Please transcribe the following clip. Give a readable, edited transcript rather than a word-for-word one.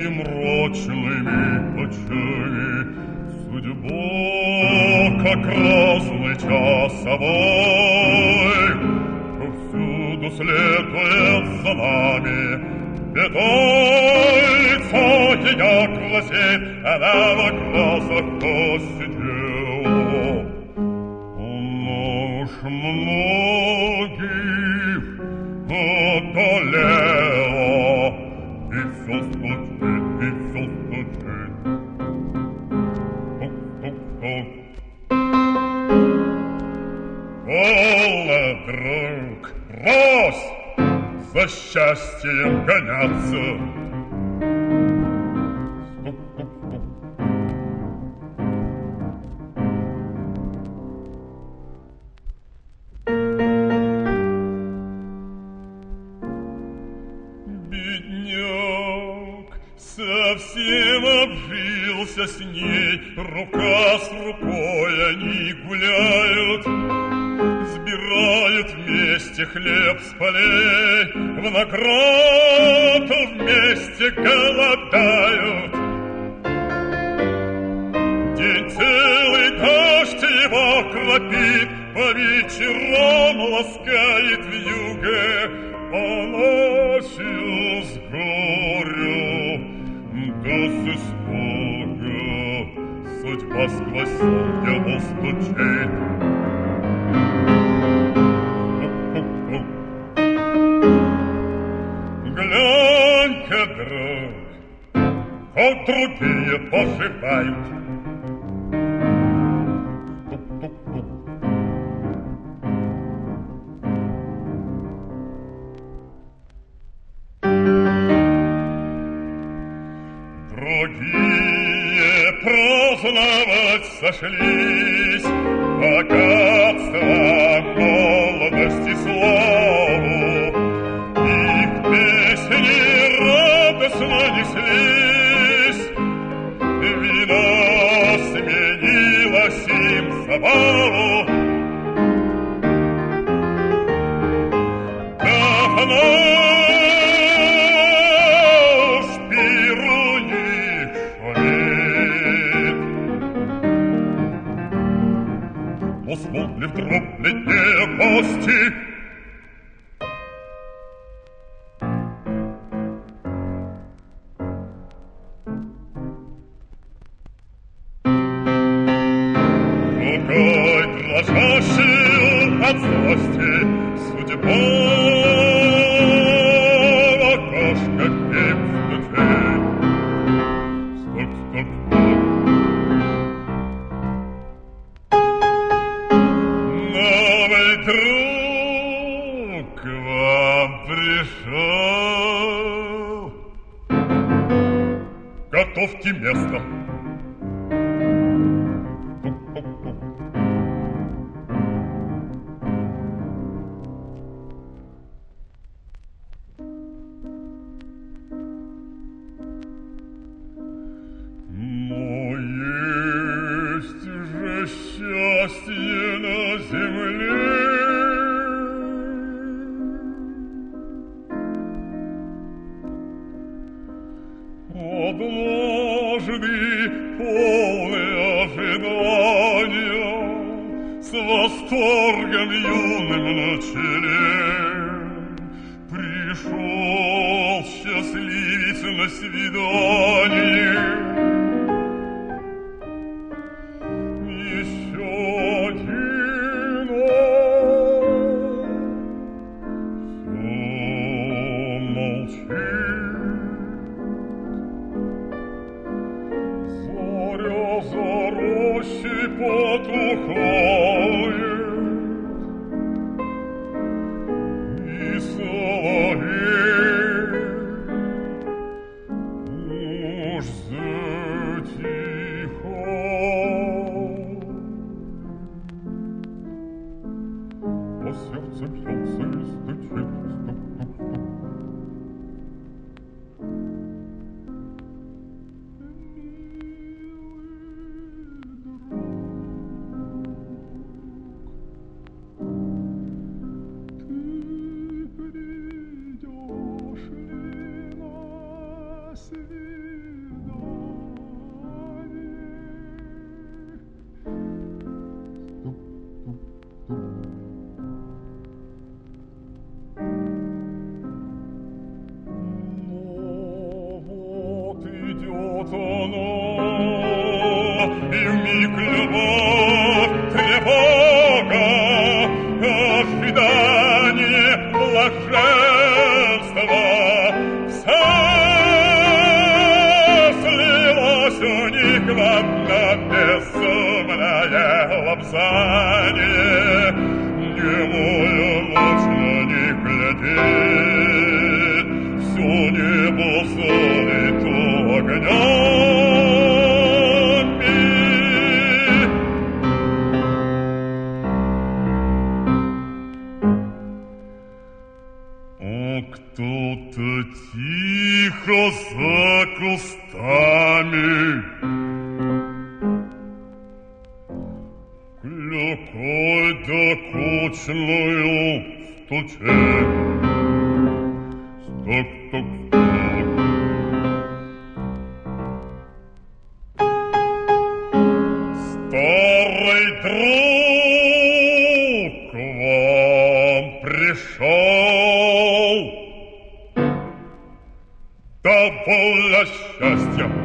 своими мрачными очами судьбу, как разный часовой, повсюду следует за нами. Питается ее глазеть, она в глазах посидела. Она уж многих одолела, и все стучит, и все стучит. Тук-тук-тук. Полно, друг, брось за счастьем гоняться. Стук-тук-тук. Бедняк совсем обжился с ней, рука с рукой они гуляют, сбирают вместе хлеб с полей, в награду вместе голодают. День целый дождь его кропит, по вечерам ласкает вьюга, а ночью с горю да с испуга судьба сквозь его стучит. Глянь-ка, друг, как другие поживают. Другие праздновать сошлись, богатство, молодость и славу. Их песни радостно неслись, вино сменилось им забаву. Давно смолкли вдруг летние гости. Рукой дрожащую от злости судьба в окошко к ним стучит. Стук-стук-стук. Друг к вам пришел. Готовьте место. Но есть же счастье на земле. Однажды, полный ожидания, с восторгом юным на челе, пришел счастливец на свидание. Еще один все молчит. За рощей потухает, и соловей уж И вмиг любовь, тревога, ожидание, блаженство. Все слилось у них в одно безумное лапзание. Немую ночь на них глядит, всё небо залито огнями. Кто-то тихо за кустами клюкой докучную стучит. Стук-стук-стук. Старый друг к вам пришел. Довольно счастья